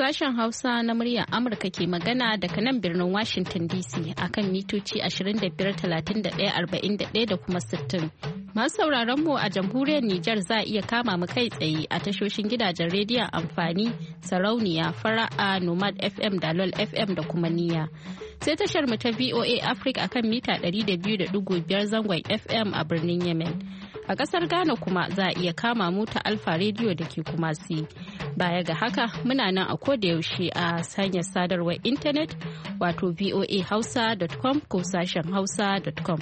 Sashen Hausa na muryar Amurka ke magana daga nan birnin Washington DC akan mitoci 25,31,41 da kuma 60. Masu sauraron mu a jamhuriyar Nijar za a iya kama mu kai tsaye a tashoshin gidajen rediyon amfani, sarauniya, fara'a, Nomad FM, Dalol FM da kuma Niyya. Sai tashar mu ta VOA Africa akan mita 200.5 zangon FM a birnin Yemen. A ƙasar Ghana kuma za a iya kama mu ta Alfa Radio da ke Kumasi. Baya ga haka muna nan a koda yaushe a hanyar sadarwar intanet wato voahausa.com ko sashen hausa.com.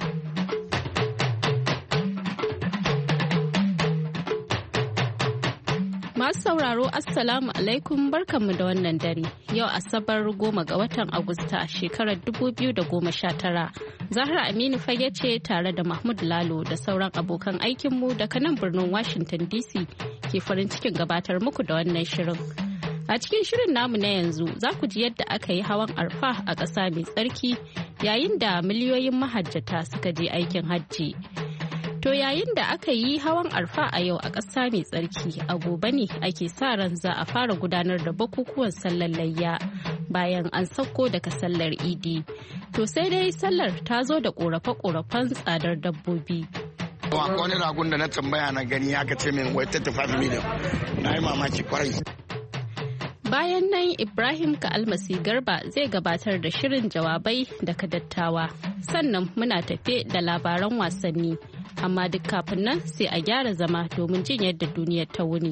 Masu sauraro Assalamu alaikum barkanmu da wannan dare. Yau Asabar 10 ga watan Agusta shekarar 2019. Zahra Aminu Fage ce tare da Mahmud Lalo da sauran abokan aikinmu daga nan birnin Washington DC ke farin cikin gabatar muku da wannan shirin. A cikin shirin namu na yanzu za ku ji yadda aka yi hawan arfa a ƙasa mai tsarki yayin da miliyoyin mahajjata suka je aikin hajji. To yayin da aka yi hawan arfa a yau a ƙasa mai tsarki a gobe ne ake sa ran za a fara gudanar da bukukuwan sallar layya bayan an sauko daga sallar idi. To sai dai sallar ta zo da ƙorafe-ƙorafen tsadar dabbobi. Wani ragun da na tambaya na gani aka ce min wai 35 miliyan na yi mamaki kwarai. Bayan nan Ibrahim Ka'almasi Garba zai gabatar da shirin jawabai daga dattawa. Sannan muna tafe da labaran wasanni. Amma duk kafin nan sai a gyara zama domin jin yadda duniyar ta wuni.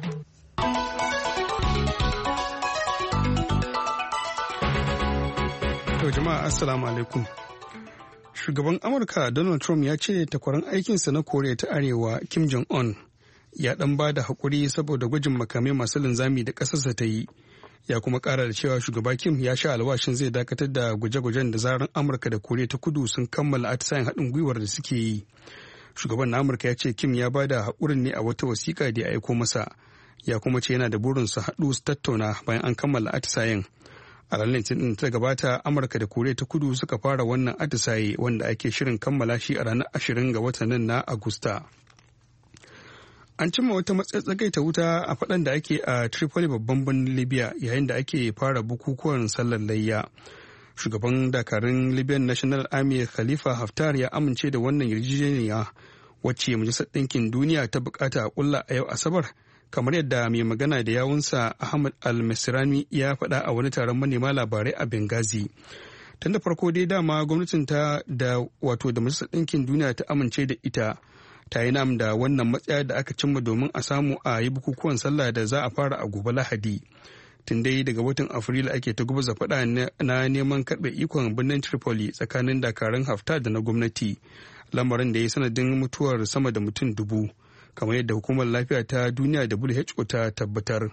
To jama'a assalamu alaikum. Shugaban Amurka Donald Trump ya ce takwaran aikinsa na Koriya ta Arewa Kim Jong-un ya dan ba da haƙuri saboda gwajin makamai masu linzami da ƙasarsa ta yi. Ya kuma ƙara da cewa shugaba Kim ya sha alwashin zai dakatar da gwaje-gwajen da zaran Amurka da Koriya ta Kudu sun kammala atisayen haɗin gwiwar da suke yi. Shugaban na Amurka ya ce Kim ya ba da haƙurin ne a wata wasiƙa da ya aiko masa. Ya kuma ce yana da burin su haɗu su tattauna bayan an kammala atisayen. A ranar Litinin ta gabata Amurka da Koriya ta Kudu suka fara wannan atisaye wanda ake shirin kammala shi a ranar 20 ga watan nan na Agusta. An cimma wata matsatsagai ta wuta a faɗan da ake a Tripoli babban birnin Libya yayin da ake fara bukukuwan sallar layya. Shugaban dakarun Libyan National Army Khalifa Haftar ya amince da wannan yarjejeniya wacce Majalisar Ɗinkin Duniya ta bukata a kulla a yau Asabar kamar yadda mai magana da yawunsa Ahmad Al-Masrani ya faɗa a wani taron manema labarai a Benghazi. Tun da farko dai dama gwamnatin ta da Majalisar Ɗinkin Duniya ta amince da ita ta yi nam da wannan matsaya da aka cimma domin a samu a yi bukukuwan sallah da za a fara a gobe Lahadi. Tun dai daga watan Afrilu ake ta gubaza faɗa na neman karɓe ikon birnin Tripoli tsakanin dakarun Haftar da na gwamnati, lamarin da ya sanadin mutuwar sama da mutum 1000, kamar yadda hukumar lafiya ta duniya WHO ta tabbatar.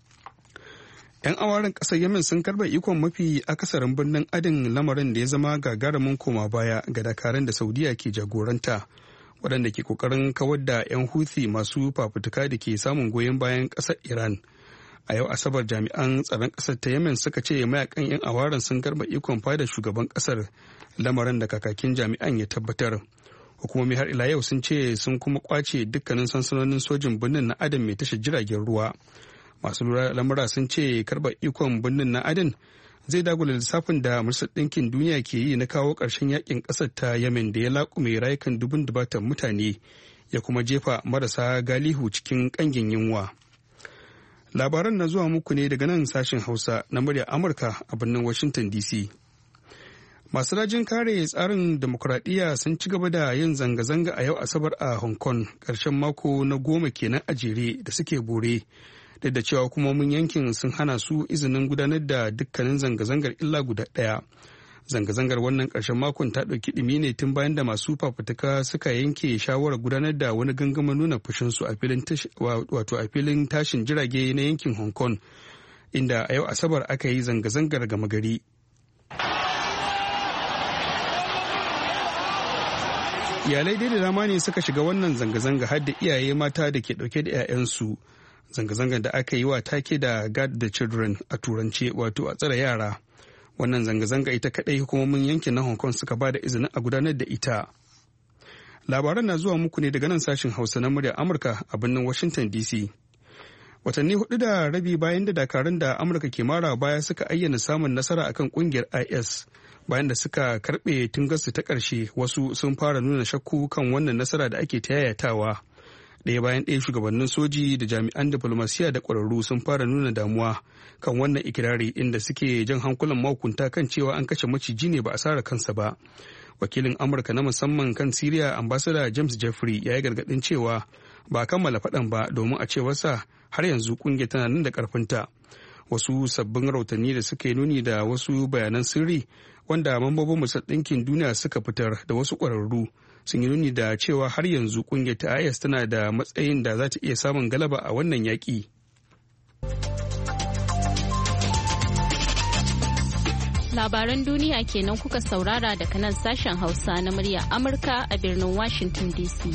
'Yan awaren ƙasar Yemen sun karɓe ikon mafi akasarin birnin Adin, lamarin da ya zama gagarumin koma baya ga dakarun da Saudiya ke jagoranta, waɗanda ke ƙoƙarin kawar da 'yan Houthi masu fafutuka da ke samun goyon bayan ƙasar Iran. A yau Asabar jami'an tsaron ƙasar ta Yemen suka ce mayakan 'yan awaren sun karɓa ikon fada shugaban ƙasar, lamarin da kakakin jami'an ya tabbatar. Hukumomi har ila yau sun ce sun kuma kwace dukkanin sansanonin sojin birnin na Aden mai tashar jiragen ruwa. Masu lura lamura sun ce karɓar ikon birnin na Aden zai dagula lissafin da Majalisar Ɗinkin Duniya ke yi na kawo ƙarshen yakin ƙasar ta Yemen da ya laƙume rayukan dubun dubatan mutane ya kuma jefa marasa galihu cikin ƙangin yunwa. Labaran na zuwa muku ne daga nan sashen Hausa na muryar Amurka a birnin Washington DC. Masu rajin kare tsarin demokuraɗiyya sun ci gaba da yin zanga-zanga a yau Asabar a Hong Kong, ƙarshen mako na 10 kenan a jere da suke bore, duk da cewa hukumomin yankin sun hana su izinin gudanar da dukkanin zanga-zangar illa guda ɗaya. Zanga-zangar wannan ƙarshen makon ta ɗauki ɗumi ne tun bayan da masu fafutuka suka yanke shawarar gudanar da wani gangamin nuna fushinsu a filin tashin jirage na yankin Hong Kong, inda a yau Asabar aka yi zanga-zangar gama gari. Iyalai dai da dama ne suka shiga wannan zanga-zanga har da iyaye mata da ke ɗauke da 'ya'yansu. Zanga-zangar da aka yi wa take da Guard the Children a turance, wato a tsare yara. Wannan zanga-zanga ita kaɗai hukumomin yankin na Hong Kong suka ba da izinin a gudanar da ita. Labaran na zuwa muku ne daga nan sashen Hausa na muryar Amurka a birnin Washington DC. Watanni 4.5 bayan da dakarun da Amurka ke mara baya suka ayyana samun nasara akan kungiyar IS bayan da suka karbe tungarsu ta ƙarshe, wasu sun fara nuna shakku kan wannan nasara da ake ta yayatawa. Ɗaya bayan ɗaya shugabannin soji da jami'an diflomasiya da ƙwararru sun fara nuna damuwa kan wannan ikirari, inda suke jan hankulan mahukunta kan cewa an kashe maciji ne ba a sare kansa ba. Wakilin Amurka na musamman kan Siriya, ambassador James Jeffrey, ya yi gargaɗin cewa ba kammala faɗan ba, domin a cewarsa har yanzu ƙungiyar tana nan da ƙarfinta. Wasu sabbin rahotanni da suka yi nuni da wasu bayanan sirri wanda mambobin Majalisar Ɗinkin Duniya suka fitar da wasu ƙwararru sun yi nuni da cewa har yanzu ƙungiyar ta IS tana da matsayin da za ta iya samun galaba a wannan yaƙi. Labaran duniya kenan kuka saurara daga nan sashen Hausa na murya Amurka a birnin Washington DC.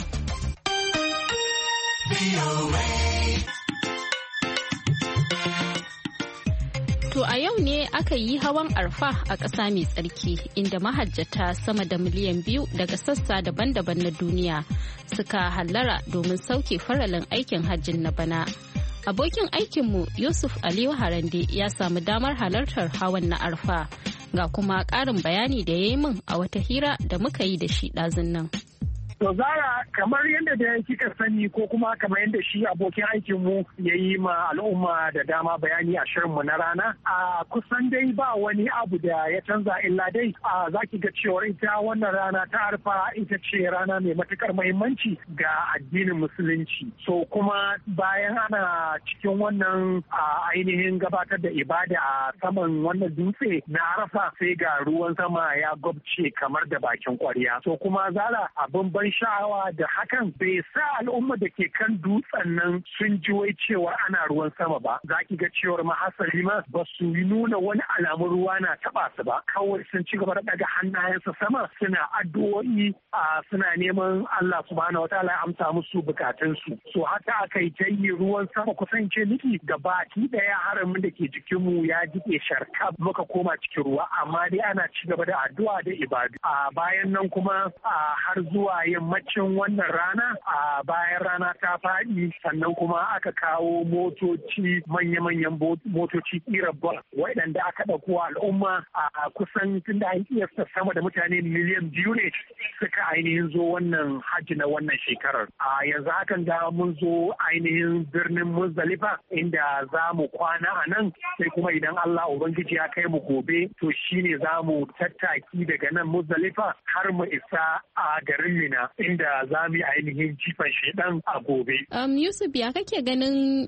To a yau ne aka yi hawan arfa a ƙasa mai tsarki, inda mahajjata sama da miliyan 2 daga sassa daban-daban na duniya suka hallara domin sauke faralin aikin hajjin na bana. Abokin aikinmu Yusuf Aliyu Harande ya samu damar halartar hawan na arfa, ga kuma ƙarin bayani da ya yi min a wata hira da muka yi da shi ɗazun nan. To Zara, kamar yadda da kika sani ko kuma kamar yadda shi abokin aikinmu ya yi ma al'umma da dama bayani a shirinmu na rana, a kusan dai ba wani abu da ya canza illa dai za ki ga cewar ita wannan rana ta arfa ita ce rana mai matukar muhimmanci ga addinin musulunci. So kuma bayan ana cikin wannan ainihin gabatar da ibada a saman wannan dutse na arafa, sai ga ruwan sama ya gwabce kamar da bakin kwarya. So kuma Zara, abin ban sha'awa da hakan bai sa al'umma da ke kan dutsen nan sun ji wai cewa ana ruwan sama ba. Za ki ga cewar mahasali ma ba su nuna wani alamun ruwa na taba su ba, kawai sun ci gaba da daga hannayensa sama suna addu'o'i, suna neman Allah subhanahu wataala ya amsa musu bukatunsu. So haka aka yi ta yi ruwan sama kusan ce miki gabaki daya haramin da ke jikinmu ya jike sharkaf muka koma cikin ruwa, amma dai ana ci gaba da addu'a da ibadu. Bayan nan kuma har zuwa yammacin wannan rana, a bayan rana ta faɗi, sannan kuma aka kawo motoci, manya-manyan motoci ƙirar bus waɗanda aka ɗauko al'umma a kusan tun da an kiyasta sama da mutane miliyan 2 ne suka ainihin zo wannan hajji na wannan shekarar. A yanzu hakan da mun zo ainihin birnin Muzdalifa, inda za mu kwana a nan, sai kuma idan Allah Ubangiji ya kai mu gobe, to shine za mu tattaki daga nan Muzdalifa har mu isa a garin Mina, inda za mu yi ainihin jifan shedan a gobe. Yusuf, ya kake ganin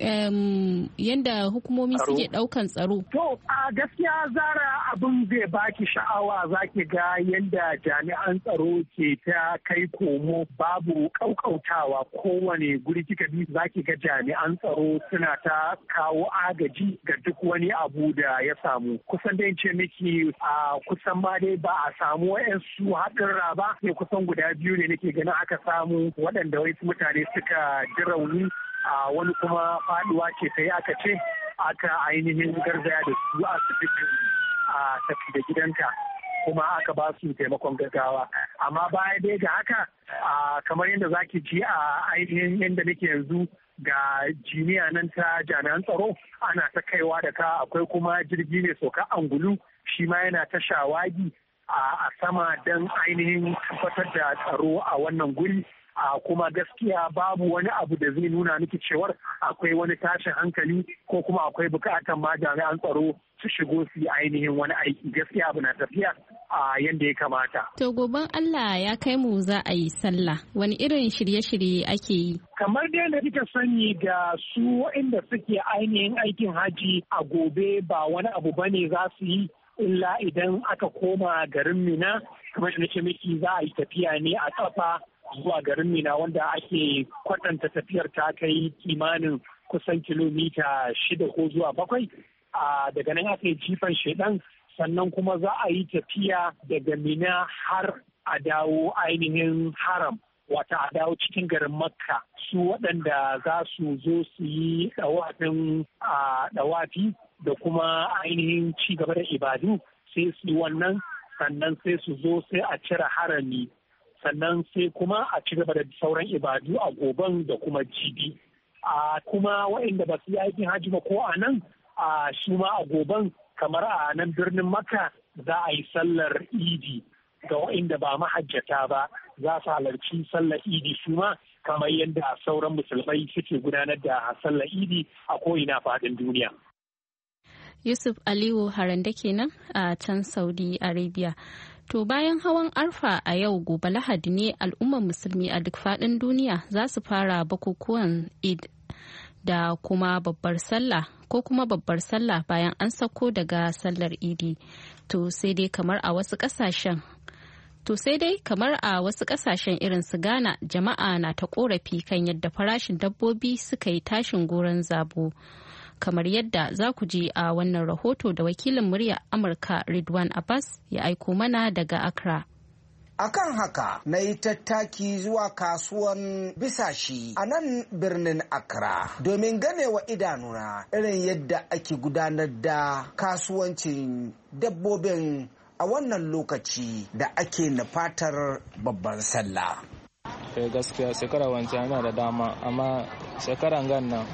yadda hukumomi suke ɗaukan tsaro? To, a gaskiya Zara, abin zai baki sha'awa, za ki ga yadda jami'an tsaro ke ta kai komo, babu ƙauƙautawa, kowane guri kika bi za ki ga jami'an tsaro suna ta kawo agaji ga duk wani abu da ya samu. Kusan dai ce miki a kusan ma dai ba a samu wa'yansu haɗurra ba, sai kusan guda 2 ne nake ganin aka samu waɗanda wasu mutane suka ji rauni, a wani kuma faɗuwa ce sai aka ce aka ainihin garzaya da su asibitin a tafi da gidanta, kuma aka ba su taimakon gaggawa. Amma baya dai ga haka, kamar yadda zaki ji a ainihin yadda nake yanzu, ga jiniya nan ta jami'an tsaro ana ta kaiwa da ka, akwai kuma jirgi mai sauka angulu, shi ma yana ta shawagi a sama don ainihin tabbatar da tsaro a wannan guri. Kuma gaskiya babu wani abu da zai nuna miki cewar akwai wani tashin hankali ko kuma akwai bukatan ma jami'an tsaro su shigo su yi ainihin wani aiki. Gaskiya abu na tafiya a yadda ya kamata. To goben Allah ya kai mu za a yi sallah, wani irin shirye-shirye ake yi? Kamar dai da kika sani ga su waɗanda suke ainihin aikin haji a gobe ba wani abu bane za su yi, illa idan aka koma garin Mina, kamar da nake miki za a yi tafiya ne a ƙafa zuwa garin Mina, wanda ake kwatanta tafiyar ta kai kimanin kusan kilomita 6 ko zuwa 7. Daga nan aka yi jifan shedan, sannan kuma za a yi tafiya daga Mina har a dawo ainihin haram, wata a dawo cikin garin Makka. Su waɗanda za su zo su yi ɗawafi da kuma ainihin ci gaba da ibadu, sai su yi wannan, sannan sai su zo sai a cire harami, sannan sai kuma a ci gaba da sauran ibadu a goben da kuma jibi. kuma waɗanda ba su yi aikin hajji ba ko a nan shi ma a goben kamar a nan birnin Makka za a yi sallar idi ga waɗanda ba mahajjata ba za su halarci sallar idi su ma kamar yadda sauran musulmai suke gudanar da sallar idi a ko'ina faɗin duniya. Yusuf Aliyu Haranda kenan a can Saudi Arabia. To bayan hawan arfa a yau gobe Lahadi ne al'ummar musulmi a duk faɗin duniya za su fara bukukuwan Eid da kuma babbar sallah ko kuma babbar sallah bayan an sako daga sallar Idi. To sai dai kamar a wasu ƙasashen irin su Ghana jama'a na ta korafi kan yadda farashin dabbobi suka yi tashin goron zabo. Kamar yadda za ku ji a wannan rahoto da wakilin murya Amurka Ridwan Abbas ya aiko mana daga Accra. Akan haka na yi tattaki zuwa kasuwan Bisashi a nan birnin Accra domin ganewa idanuna irin yadda ake gudanar da kasuwancin dabbobin a wannan lokaci da ake nufatar babban sallah. Gaskiya shekara wancan yana da dama amma shekaran gan nan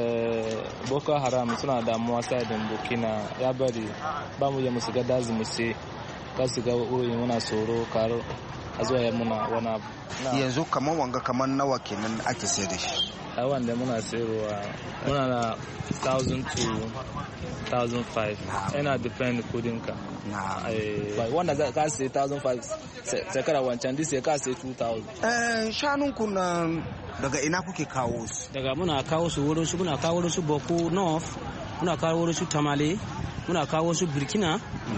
Boko Haram suna damuwa sadin Burkina ya bari ba mu yi musu ga dazi mu sai ka su ga wuri muna tsoro karo a zuwa muna wani abu. Yanzu kamar wanga kamar nawa kenan ake sai da shi? A wanda muna sayarwa muna na 1,000 to 1,500 yana depend kudinka. Wanda za ka sai 1,500 shekara wancan disa ka sai 2,000. Shanunku na daga ina kuke kawo su? Daga muna kawo su wurin su muna kawo su Boko North, muna kawo wurin su Tamale, muna kawo su Burkina.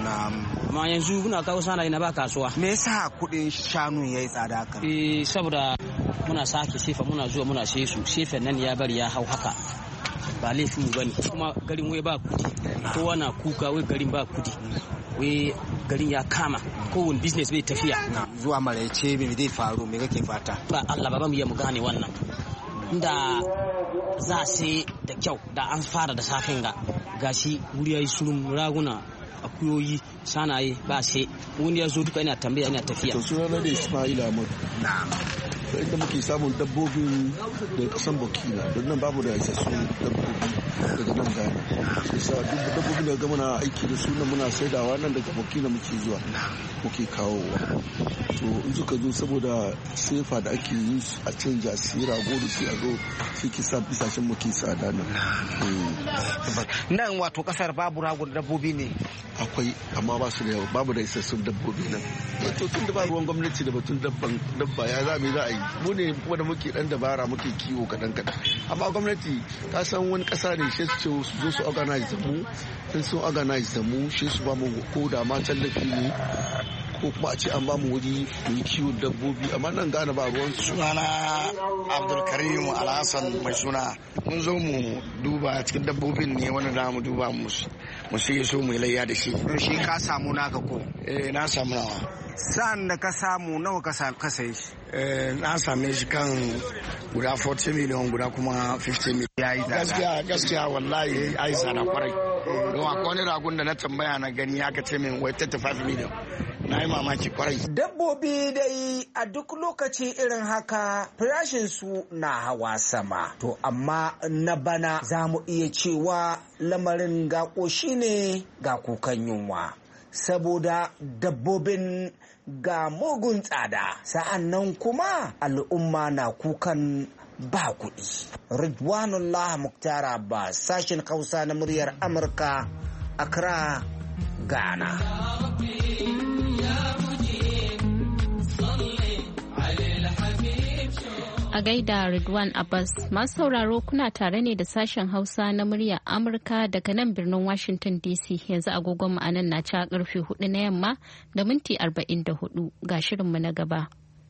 Ma yanzu muna kawo sana ina ba kasuwa. Me yasa kudin shanu yayi tsada kan? Saboda muna sake shefa muna zuwa muna sai su. Shefen nan ya bari ya hau haka. Ba laifin mu bane. Kuma garin wai ba kudi. Kowa na kuka wai garin ba kudi. Wai garin ya kama kowane business bai tafiya. Zuwa maraice me zai faru me kake fata? Ba Allah ba mu iya mu gane wannan. Inda za sai da kyau da an fara da safin gashi wuri yayi surun raguna akuyoyi sanaye ba sai wani ya zo duka ina tambaya ina tafiya. To sunana da Ismaila Ahmad. Na'am. Da inda muke samun dabbobin da kasan Burkina don nan babu da isassun dabbobi daga nan Ghana. Sai dabbobin da ga muna aiki da su nan muna saidawa nan daga Burkina muke zuwa muke kawowa. To in suka zo saboda sefa da ake yi a canja sira godo sai a zo sai ki sa bisashen muke tsada nan. Nan wato kasar babu ragon dabbobi ne. Akwai amma ba su da yawa babu da isassun dabbobi nan. To tun da ba ruwan gwamnati da batun dabba ya za a yi mu ne kuma da muke dan dabara muke kiwo kadan amma gwamnati ta san wani kasa ne shi su zo su organize da mu in sun organize da mu shi su ba mu ko da ma tallafi ne ko kuma a ce an ba mu wuri mu yi kiwon dabbobi amma nan gane ba ruwan su. Sunana Abdulkarim Alhassan mai suna mun zo mu duba cikin dabbobin ne wanda za mu duba mu sai so mu layya da shi. Shi ka samu naka ko? Na samu nawa. Sa'an da ka samu nawa ka saye shi? Na same shi kan guda 40 million guda kuma 50 million. Gaskiya wallahi ai sana kwarai. Don akwai wani ragun da na tambaya na gani aka ce min wai 35 million. Na yi mamaki kwarai. Dabbobi dai a duk lokaci irin haka farashin su na hawa sama. To amma na bana za mu iya cewa lamarin ga ƙoshi ne ga kukan yunwa. Saboda dabbobin ga mugun tsada sa'an nan kuma al'umma na kukan ba kuɗi. Ridwanullah Muktar Abbas sashen Hausa na muryar Amurka, Accra, Ghana. A gaida Ridwan Abbas, masu sauraro kuna tare ne da sashen Hausa na muryar Amurka daga nan birnin Washington DC. Yanzu agogon mu anan na ci karfe 4 na yamma da minti 44 ga shirinmu na gaba.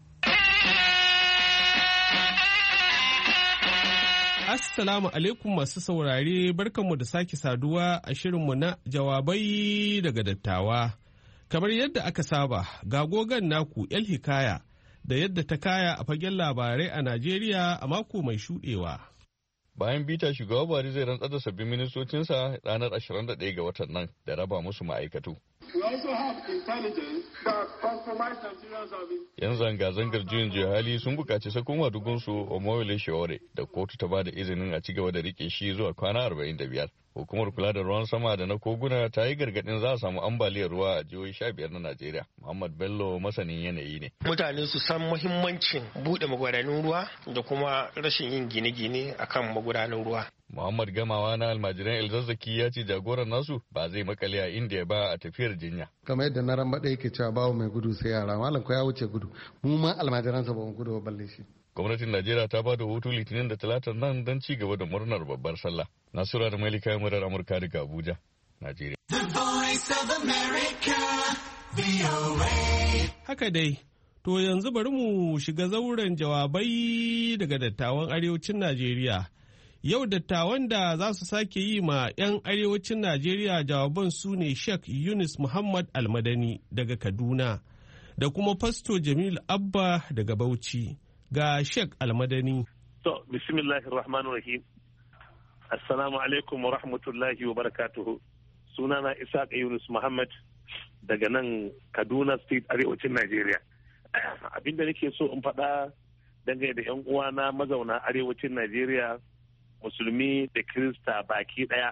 Assalamu alaikum masu saurare, barkanmu da sake saduwa a shirinmu na jawabai daga dattawa. Kamar yadda aka saba, ga gogon naku El Hikaya da yadda ta kaya a fagen labarai a Najeriya a mako mai shuɗewa. Bayan bita shugaba Buhari zai rantsar da sabbin ministocinsa ranar 21 ga watan nan da raba musu ma'aikatu. Yan zanga-zangar juyin juya hali sun buƙaci sako madugunsu Omoyole Sowore da kotu ta ba da izinin a ci gaba da rike shi zuwa kwana 45. Hukumar kula da ruwan sama da na koguna ta yi gargaɗin za a samu ambaliyar ruwa a jihohi 15 na Najeriya. Muhammad Bello masanin yanayi ne. Mutane su san muhimmancin buɗe magudanan ruwa da kuma rashin yin gine-gine akan magudanan ruwa. Muhammad Gamawa na almajiran Elzazzaki ya ce jagoran nasu ba zai makale a Indiya ba a tafiyar jinya. Kamar yadda na rambaɗa yake cewa bawo mai gudu sai yara, malam ko ya wuce gudu, mu ma almajiransa ba mu gudu ba balle shi. Gwamnatin Najeriya ta ba da hutu Litinin da Talatar nan don ci gaba da murnar babbar sallah. Nasura da Malika murar Amurka daga Abuja, Najeriya. Haka dai, to yanzu bari mu shiga zauren jawabai daga dattawan arewacin Najeriya. Yau dattawan da za su sake yi ma 'yan arewacin Najeriya jawaban su ne Sheikh Yunus Muhammad Almadani daga Kaduna da kuma Fasto Jamil Abba daga Bauchi. Ga Sheikh Almadani. To, bismillahirrahmanirrahim. Assalamu alaikum wa rahmatullahi wa barakatuhu. Sunana Isaac Yunus Muhammad daga nan Kaduna State arewacin Najeriya. Abinda nake so in faɗa dangane da 'yan uwana mazauna arewacin Najeriya, musulmi da Kirista baki ɗaya.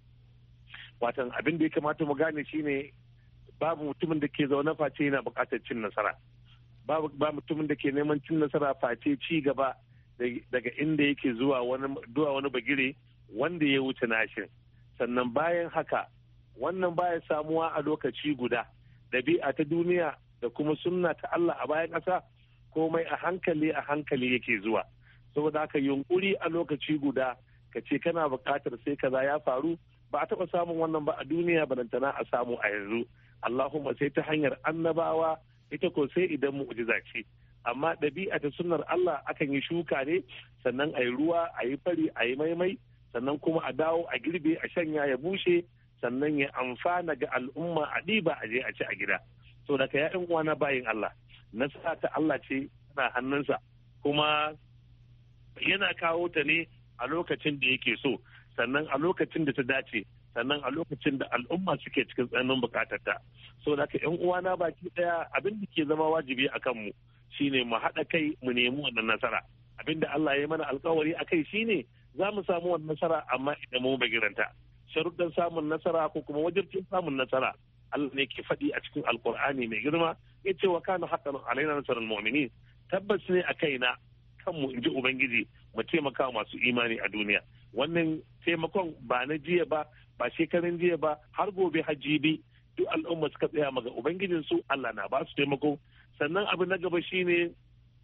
Watan abin da ya kamata mu gane shine babu mutumin da ke zaune face yana buƙatar cin nasara. Ba mutumin da ke neman cin nasara face ci gaba daga inda yake zuwa wani bagire wanda ya wuce nashin. Sannan bayan haka wannan baya samuwa a lokaci guda. Ɗabi'a ta duniya da kuma sunna ta Allah a bayan ƙasa komai a hankali yake zuwa. Saboda haka yunkuri a lokaci guda ka ce kana buƙatar sai kaza ya faru ba a taɓa samun wannan ba a duniya balantana a samu a yanzu. Allahumma sai ta hanyar annabawa, ita ko sai idan mu'jiza ce. Amma ɗabi'a ta sunnar Allah akan yi shuka ne, sannan a yi ruwa, a yi fari, a yi maimai, sannan kuma a dawo a girbe, a shanya ya bushe, sannan ya amfana ga al'umma a ɗiba a je a ci a gida. So daga ya'yan uwana bayin Allah, nasara ta Allah ce tana hannunsa, kuma yana kawo ta ne a lokacin da yake so, sannan a lokacin da ta dace, sannan a lokacin da al'umma suke cikin tsananin bukatarta. So da yan uwana baki daya abin da ke zama wajibi a kanmu shine mu haɗa kai mu nemi wannan nasara. Abin da Allah ya mana alkawari a kai shine za mu samu wannan nasara amma idan mu bagiranta. Sharuɗan samun nasara ko kuma wajibcin samun nasara Allah ne ke faɗi a cikin Alƙur'ani mai girma, ya ce wa kana haqqan alaina nasrul mu'minin. Tabbas ne a kaina kanmu in ji Ubangiji mu taimaka masu imani a duniya. Wannan taimakon ba na jiya ba shekarun jiya ba har gobe hajjibi duk al'umma suka tsaya maga Ubangijin su Allah na ba su taimako. Sannan abu na gaba shine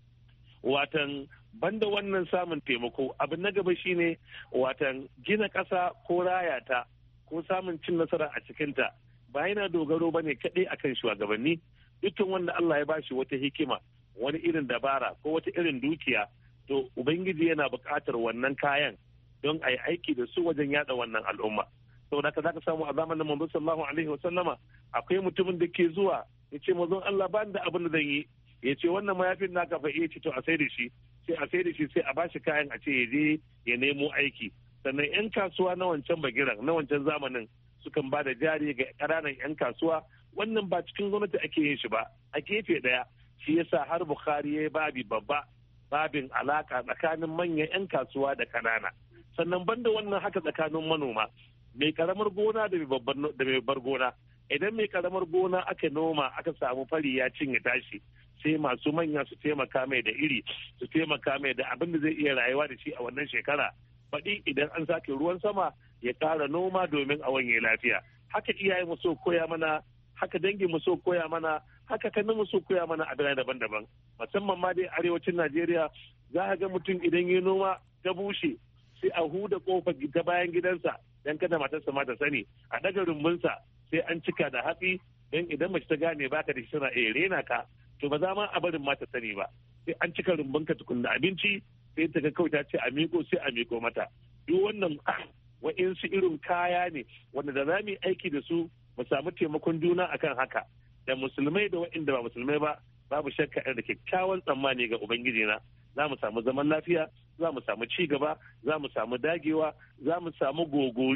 watan banda wannan samun taimako, abu na gaba shine watan gina ƙasa ko rayata ko samun cin nasara a cikinta ba yana dogaro bane kaɗai akan shugabanni. Dukkan wanda Allah ya bashi wata hikima, wani irin dabara ko wata irin dukiya, to Ubangiji yana buƙatar wannan kayan don a yi aiki da su wajen yada wannan al'umma. Saboda haka za ka samu a zamanin manzo sallallahu alaihi wa sallama akwai mutumin da ke zuwa ya ce manzon Allah ba da abin da zan yi, ya ce wannan mayafin naka fa iya ce to a sai da shi, sai a sai da shi sai a bashi kayan a ce ya je ya nemo aiki. Sannan 'yan kasuwa na wancan bagiran na wancan zamanin sukan ba da jari ga ƙananan 'yan kasuwa. Wannan ba cikin gwamnati ake yin shi ba, a gefe ɗaya shi yasa har Bukhari ya yi babi babba, babin alaka tsakanin manyan 'yan kasuwa da kanana. Sannan banda wannan haka tsakanin manoma, mai karamar gona da mai babbar gona. Idan mai karamar gona aka noma aka samu fari ya cinye tashi, sai masu manya su taimaka mai da iri, su taimaka mai da abin da zai iya rayuwa da shi a wannan shekara. Baɗi idan an sake ruwan sama ya ƙara noma domin a wanye lafiya. Haka iyaye mu so koya mana, haka dangi mu so koya mana, haka kanin mu so koya mana a birane daban-daban. Musamman ma dai arewacin Najeriya za a ga mutum idan ya noma ta bushe sai a huda kofar ta bayan gidansa dan kada matarsa ma ta sani, a daga rumbunsa sai an cika da hatsi don idan mace ta gane baka da shi tana rena ka, to ba za ma a barin ma ta sani ba. Sai an cika rumbunka tukun da abinci, sai ta ga kawai ta ce a miko sai a miko mata. Duk wannan wa'insu irin kaya ne wanda da za mu yi aiki da su mu samu taimakon juna akan haka, da musulmai da wa'inda ba musulmai ba, babu shakka da kyakkyawan tsammani ga Ubangiji na za mu samu zaman lafiya, za mu samu ci gaba, za mu samu dagewa, za mu samu gogoriyo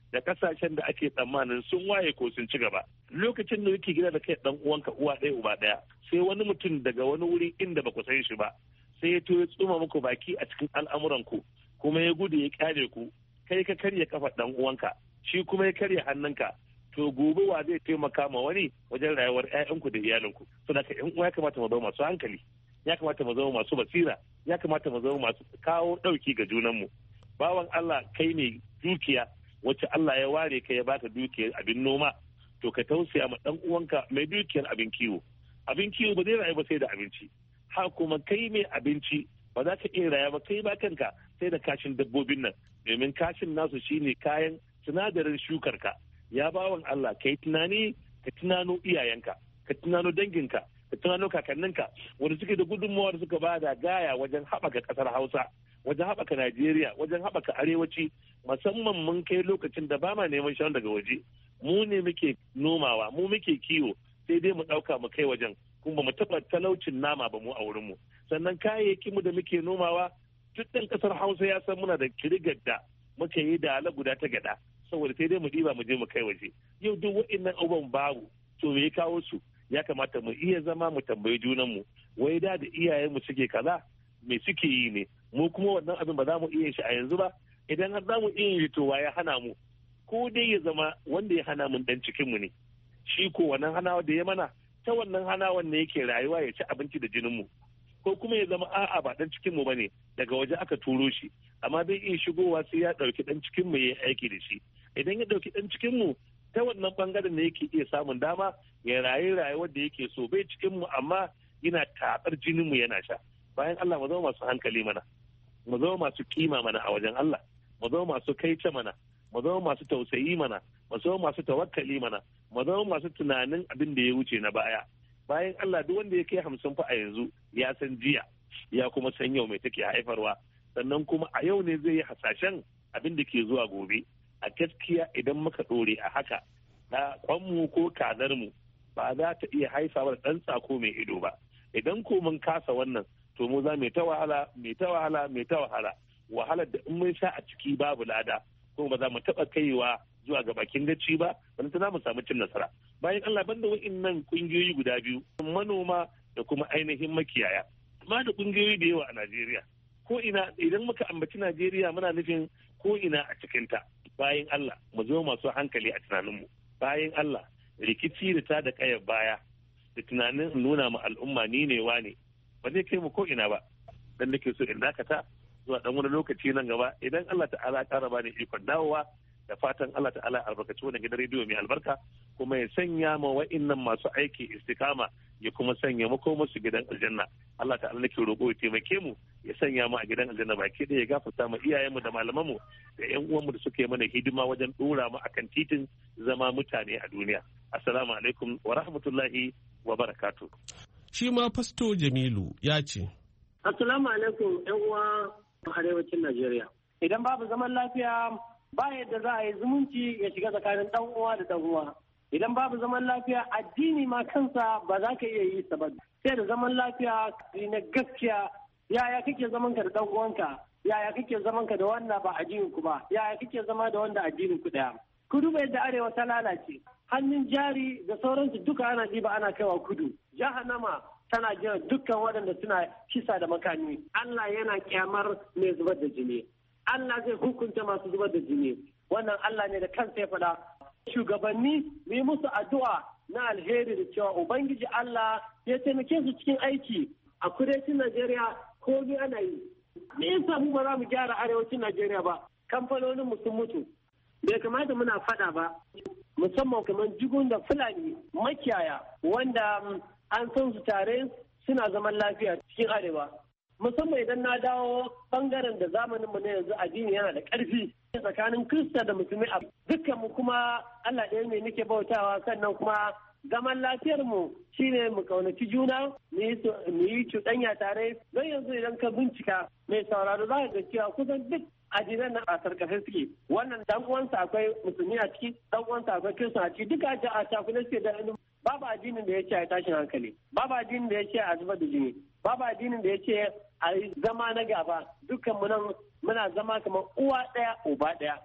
da kasashen da ake tsammanin sun waye ko sun ci gaba. Lokacin da yake gida da kai dan uwanka uwa ɗaya uba ɗaya, sai wani mutum daga wani wuri inda ba ku san shi ba sai ya ya tsuma muku baki a cikin al'amuranku kuma ya gudu ya kyale ku, kai ka karya kafa dan uwanka shi kuma ya karya hannunka, to gobe wa zai taimaka ma wani wajen rayuwar 'ya'yanku da iyalinku. Saboda ka ƴan uwa ya kamata mu zama masu hankali, ya kamata mu zama masu basira, ya kamata mu zama masu kawo ɗauki ga junanmu. Bawan Allah, kai ne dukiya wacce Allah ya ware ka ya baka dukiyar abin noma, to ka tausaya ma dan uwanka mai dukiyar abin kiwo. Abin kiwo ba zai rayu ba sai da abinci. Ha kuma kai mai abinci ba za ka iya raya ba kai ba kanka sai da kashin dabbobin nan, domin kashin nasu shine kayan sinadarin shukar ka. Ya bawan Allah, kai tunani, ka tunano iyayenka, ka tunano danginka, ka tunano kakanninka wanda suke da gudunmawa da suka ba da gaya wajen haɓaka ƙasar Hausa, wajen haɓaka Najeriya, wajen haɓaka arewaci. Musamman mun kai lokacin da ba ma neman shan daga waje, mu ne muke nomawa, mu muke kiwo, sai dai mu ɗauka mu kai wajen, kuma mu taɓa talaucin nama ba mu a wurinmu. Sannan kayayyakin mu da muke nomawa, duk ɗan ƙasar Hausa ya san muna da kirigar da muka yi da ala guda ta gada, saboda sai dai mu ɗiba mu je mu kai waje. Yau duk waɗannan abubuwan babu, to me ya kawo su? Ya kamata mu iya zama mu tambayi junanmu, wai da iyayenmu suke kaza, me suke yi ne? Mu kuma wannan abin ba za mu iya shi a yanzu ba. Idan har za mu iya yi, to wa ya hana mu? Ko dai ya zama wanda ya hana mun dan cikinmu ne, shi ko wannan hanawa da ya mana, ta wannan hanawan ne yake rayuwa ya ci abinci da jininmu. Ko kuma ya zama a'a ba dan cikinmu ba ne, daga waje aka turo shi, amma bai iya shigowa sai ya ɗauki dan cikinmu ya yi aiki da shi. Idan ya ɗauki dan cikinmu, ta wannan bangaren ne yake iya samun dama ya rayu rayuwar da yake so, bai cikinmu amma yana tatsar jininmu yana sha. Bayan Allah, mu zama masu hankali mana, mu zama masu kima mana a wajen Allah, mu zama masu kaice mana, mu zama masu tausayi mana, mu zama masu tawakkali mana, mu zama masu tunanin abin da ya wuce na baya. Bayan Allah, duk wanda ya kai 50 fa a yanzu ya san jiya, ya kuma san yau mai take haifarwa, sannan kuma a yau ne zai yi hasashen abin da ke zuwa gobe. A gaskiya idan muka ɗore a haka, na kwanmu ko kazarmu ba za ta iya haifawa da ɗan tsako mai ido ba. Idan ko mun kasa wannan, to mu za mai ta wahala, wahalar da in mun sha a ciki babu lada, kuma ba za mu taɓa kaiwa zuwa ga bakin gaci ba, wani za mu samu cin nasara. Bayan Allah, banda wa'innan ƙungiyoyi guda biyu, manoma da kuma ainihin makiyaya, amma da ƙungiyoyi da yawa a Najeriya. Ko ina idan muka ambaci Najeriya muna nufin ko ina a cikinta. Bayan Allah, mu zo masu hankali a tunaninmu. Bayan Allah, rikici da ta da ƙayar baya da tunanin nuna ma al'umma ni ne wane ba zai kai mu ko ina ba. Dan nake so in dakata zuwa dan wani lokaci nan gaba, idan Allah ta'ala ƙara bani ikon dawowa, da fatan Allah ta'ala albarkaci wannan gidan rediyo mai albarka, kuma ya sanya ma wa'innan masu aiki istikama, ya kuma sanya makoma su gidan aljanna. Allah ta'ala nake roƙo ya taimake mu, ya sanya mu a gidan aljanna baki ɗaya, ya gafarta mu iyayenmu da malamanmu da ƴan uwanmu da suke mana hidima wajen ɗora mu akan titin zama mutane a duniya. Assalamu alaikum wa rahmatullahi wa barakatuh. Shi ma Fasto Jamilu ya ce. Assalamu alaikum ƴan uwa arewacin Najeriya. Idan babu zaman lafiya, ba yadda za a yi zumunci ya shiga tsakanin ɗan uwa da ɗan uwa. Idan babu zaman lafiya, addini ma kansa ba za ka iya yi sa ba. Sai da zaman lafiya na gaskiya, yaya kake zaman ka da ɗan uwanka, yaya kake zaman ka da wanda ba addinin ku ba, yaya kake zama da wanda addinin ku ɗaya. Ku duba yadda arewa ta lalace, hannun jari da sauransu duka ana ɗiba ana kaiwa kudu. Jahannama tana jiran dukkan waɗanda suna kisa da makami. Allah yana kyamar mai zubar da jini. Allah zai hukunta masu zubar da jini. Wannan Allah ne da kansa ya faɗa. Shugabanni mu yi musu addu'a na alheri da cewa Ubangiji Allah ya taimake su cikin aiki a kudancin Najeriya ko ni ana yi. Me yasa mu ba za mu gyara arewacin Najeriya ba? Kamfanonin mu sun mutu. Bai kamata muna faɗa ba. Musamman kamar jigun da Fulani makiyaya wanda an san su tare suna zaman lafiya cikin arewa. Musamman idan na dawo bangaren da zamaninmu na yanzu addini yana da ƙarfi tsakanin Kirista da Musulmi a dukkanmu kuma Allah ɗaya ne muke bautawa, sannan kuma zaman lafiyar mu shine mu kaunaci juna mu yi cuɗanya tare. Don yanzu idan ka bincika mai sauraro za ka ga cewa kusan duk addinan nan a sarkafe suke. Wannan dan uwansa akwai Musulmi a ciki, dan uwansa akwai Kirista a ciki, duka a cakuɗe suke da babu addinin da ya ce a tashin hankali, babu addinin da ya ce a zubar da jini, babu addinin da ya ce a yi zama na gaba. Dukkan mu nan muna zama kamar uwa ɗaya uba ɗaya.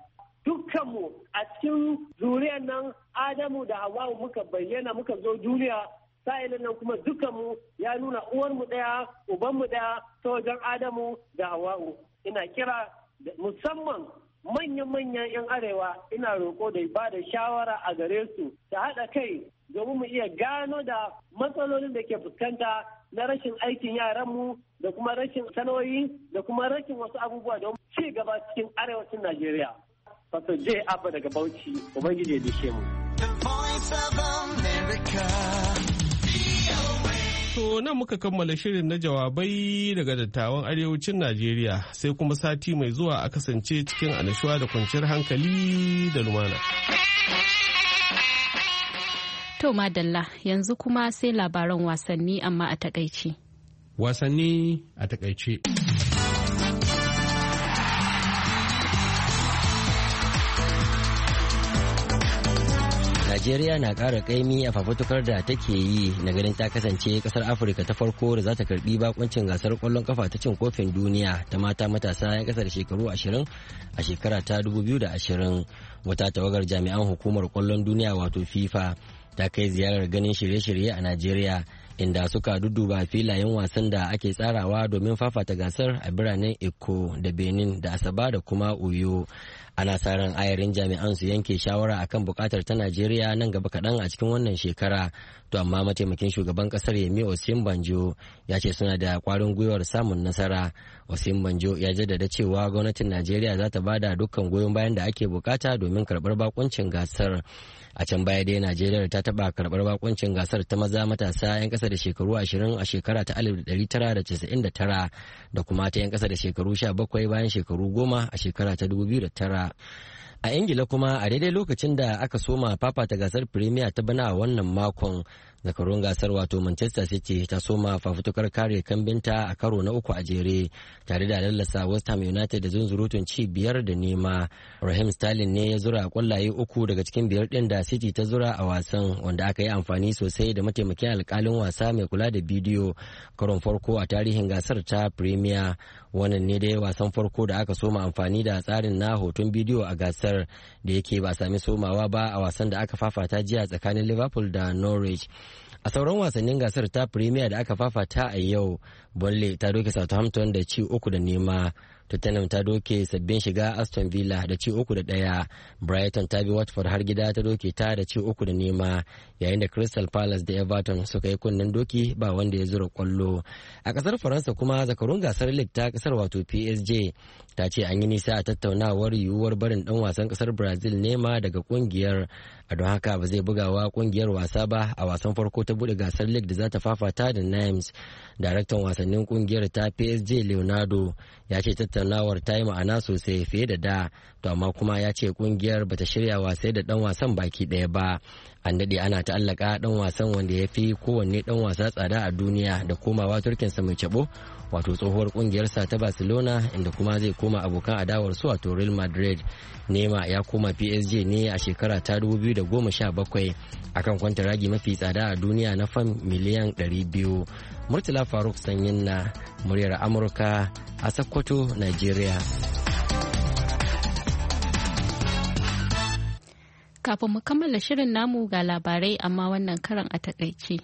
dukkanmu a cikin zuriyar nan Adamu da Hawwa muka bayyana muka zo duniya, sa'ilin nan kuma dukkanmu ya nuna uwarmu ɗaya ubanmu ɗaya ta wajen Adamu da Hawwa. Ina kira musamman manyan 'yan arewa, ina roƙo da ba da shawara a gare su ta haɗa kai domin mu iya gano da matsalolin da ke fuskanta na rashin aikin yaranmu da kuma rashin sana'o'i da kuma rashin wasu abubuwa don ci gaba cikin arewacin Najeriya. Faso J. Abba daga Bauchi, Ubangiji ya dishe mu. To nan muka kammala shirin na jawabai daga dattawan arewacin Najeriya, sai kuma sati mai zuwa a kasance cikin annashuwa da kwanciyar hankali da lumana. To madalla, yanzu kuma sai labaran wasanni amma a takaice. Wasanni a takaice. Najeriya na ƙara ƙaimi a fafutukar da take yi na ganin ta kasance ƙasar Afirka ta farko da za ta karɓi bakuncin gasar ƙwallon kafa ta cin kofin duniya ta mata matasa 'yan ƙasar shekaru 20 a shekara ta 2020. Wata tawagar jami'an hukumar ƙwallon duniya wato FIFA ta kai ziyarar ganin shirye-shirye a Najeriya, inda suka dudduba filayen wasan da ake tsarawa domin fafata gasar a biranen Eko da Benin da Asaba da kuma Uyo. Ana sa ran ayarin jami'an su yanke shawara akan bukatar ta Najeriya nan gaba kaɗan a cikin wannan shekara. To amma mataimakin shugaban kasar Yemi Osinbajo ya ce suna da kwarin gwiwar samun nasara. Osinbajo ya jaddada cewa gwamnatin Najeriya za ta bada dukkan goyon bayan da ake bukata domin karɓar bakuncin gasar. A can baya dai Najeriya ta taɓa karɓar bakuncin gasar ta maza matasa 'yan ƙasa da shekaru 20 a shekara ta 1999 da kuma ta 'yan ƙasa da shekaru 17 bayan shekaru 10 a shekara ta 2009. A Ingila kuma a daidai lokacin da aka soma fafata gasar Premier ta bana a wannan makon, zakarun gasar wato Manchester City ta soma fafutukar kare kambinta a karo na uku a jere tare da lallasa West Ham United da zunzurutun ci 5-0. Raheem Sterling ne ya zura kwallaye 3 daga cikin 5 din da City ta zura a wasan, wanda aka yi amfani sosai da mataimakin alkalin wasa mai kula da bidiyo karon farko a tarihin gasar ta Premier. Wannan ne dai wasan farko da aka soma amfani da tsarin na hoton bidiyo a gasar, da yake ba sami somawa ba a wasan da aka fafata jiya tsakanin Liverpool da Norwich. A sauran wasannin gasar ta Premier da aka fafata a yau, Burnley ta doke Southampton da ci 3-0. Tottenham ta doke sabbin shiga Aston Villa da ci 3-1. Brighton ta bi Watford har gida ta doke ta da ci 3-0, yayin da Crystal Palace da Everton suka yi kunnen doki ba wanda ya zura kwallo. A kasar Faransa kuma zakarun gasar League ta kasar wato PSG ta ce an yi nisa a tattaunawar yiwuwar barin dan wasan kasar Brazil Neymar daga kungiyar, a don haka ba zai bugawa kungiyar wasa ba a wasan farko ta bude gasar League da za ta fafata da Nimes. Daraktan wasannin kungiyar ta PSG Leonardo ya ce tattaunawar ta yi ma'ana sosai fiye da da, to amma kuma ya ce kungiyar bata shirya wasai da dan wasan baki daya ba. An daɗe ana ta'allaka dan wasan wanda ya fi kowanne dan wasa tsada a duniya da komawa turkinsa mai cabo wato tsohuwar kungiyarsa ta Barcelona, inda kuma zai koma abokan adawar su wato Real Madrid. Neymar ya koma PSG ne a shekara ta 2017 akan kwantaragi mafi tsada a duniya na fam miliyan 200. Murtala Faruk Sanyin na muryar Amurka a Sokoto, Nigeria. Kafin mu kammala shirin namu ga labarai amma wannan karan a takaice.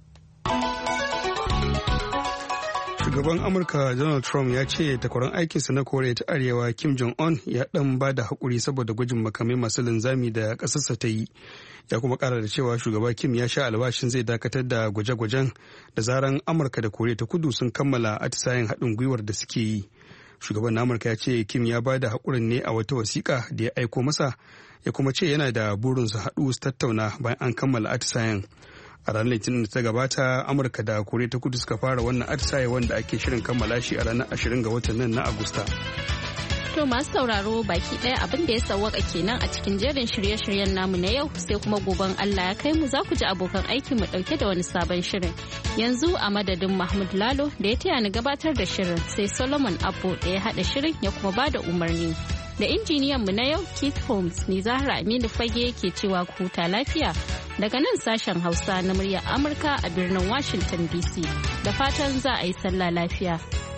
Shugaban Amurka Donald Trump ya ce takwaran aikinsa na Koriya ta Arewa Kim Jong-un ya dan ba da haƙuri saboda gwajin makamai masu linzami da ƙasarsa ta yi. Ya kuma ƙara da cewa shugaba Kim ya sha albashin zai dakatar da gwaje-gwajen da zaran Amurka da Koriya ta Kudu sun kammala atisayen haɗin gwiwar da suke yi. Shugaban na Amurka ya ce Kim ya ba da haƙurin ne a wata wasiƙa da ya aiko masa, ya kuma ce yana da burin su haɗu su tattauna bayan an kammala atisayen. A ranar Litinin da ta gabata, Amurka da Koriya ta Kudu suka fara wannan atisaye wanda ake shirin kammala shi a ranar 20 ga watan nan na Agusta. To masu sauraro baki ɗaya abin da ya sawwaka kenan a cikin jerin shirye-shiryen namu na yau, sai kuma goben Allah ya kai mu za ku ji abokan aikin mu ɗauke da wani sabon shirin. Yanzu a madadin Mahmud Lalo da ya taya ni gabatar da shirin, sai Solomon Abbo da ya haɗa shirin ya kuma bada umarni. Da injiniyan mu na yau Keith Holmes, ni Zahra Aminu Fage ke cewa ku huta lafiya daga nan sashen Hausa na muryar Amurka a birnin Washington DC. Da fatan za a yi sallah lafiya.